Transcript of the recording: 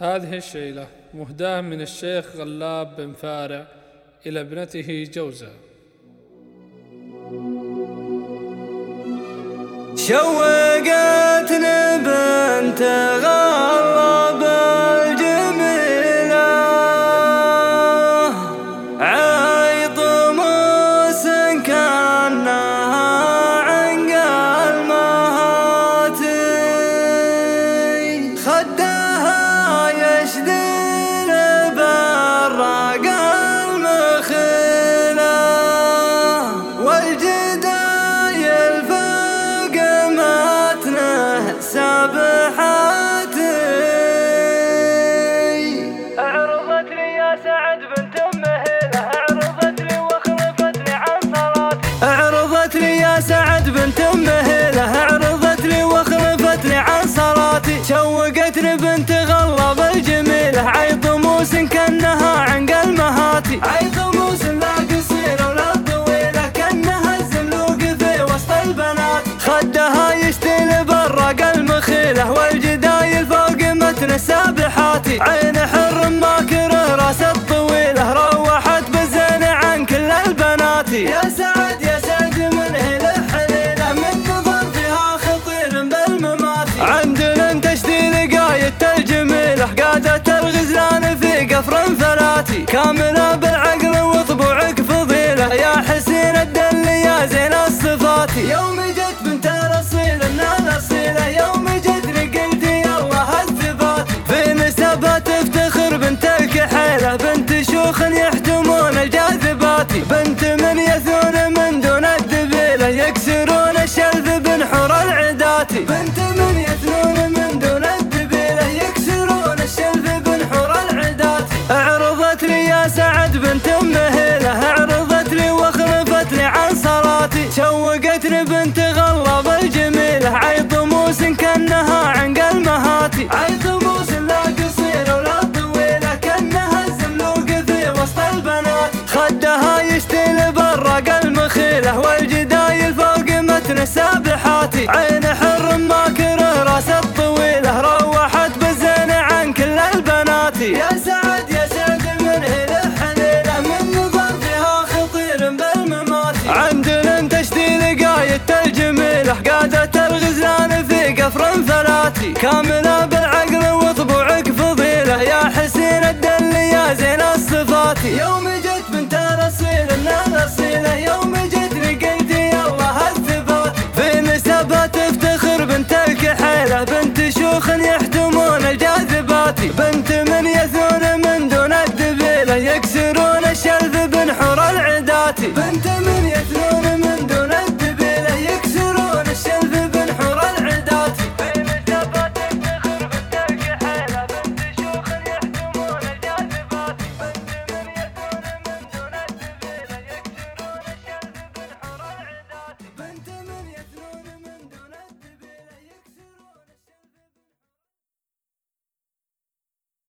هذه الشيلة مهداة من الشيخ غلاب بن فارع إلى ابنته جوزة. شوقتني بنت غلاب الجميلة عيط موس كأنها عنق المهاتي خدها يشدل براق المخيلة والجدايل فوق متنه سابحاتي عرضت لي يا سعد بنت مهيلة عرضت لي وخلفتني عن صلاتي عرضت لي يا سعد بنت مهيلة عرضت لي وخلفتني عن صلاتي شوقتني بنت غلاب الجميلة عيط موس كأنها عنق المهاتي عيط موس لا قصيرة ولا طويلة كأنها الزملوق في وسط البنات خدها يشتل براق المخيلة والجدايل فوق متن السابحاتي عين حر ما كره راس الطويلة روحت بالزين عن كل البنات يا سعد يا سعد من هله حليلة من نظر فيها خطير بالممات عندنا تشديد قايدة الجميلة قادة الغزلان في قفر فلاتي كاملة بالعقل وطبوعك فضيلة يا حسين الدل يا زين الصفات يوم جت بنت الاصيل الاصيلة يوم جت قلت يلا الثبات في نسبها تفتخر بنت الكحيلة بنت شيوخ يحتمون الجاذبات بنت من يثون من دون الدبيلة يكسرون الشلف بنحور العدات بنت من يثنون من دون الدبيلة يكسرون الشلف بنحور العدات عرضت لي يا سعد بنت مهيلة عرضت لي وخلفتني عن صلاتي شوقتني بنت غلاب الجميلة عيط موس كأنها عنق المهاتي عيط موس لا قصيرة ولا طويلة كأنها الزملوق في وسط البنات خدها يشتل براق المخيلة والجدايل فوق متن السابحاتي عين حر ما كره راس الطويلة روحت بالزين عن كل البنات يا سعد يا سعد من هله حليلة من نظر فيها خطير بالممات عندنا تشديد قايدة الجميلة قادة الغزلان في قفر فلاتي كاملة بالعقل وطبوعك فضيلة يا حسين الدل يا زين الصفات يوم جت بنت الاصيل الاصيلة يوم جت قلت يلا الثبات في نسبها تفتخر بنت الكحيلة بنت شيوخ يحتمون الجاذبات بنت من يثون من دون الدبيلة يكسرون الشلف بنحور العدات بنت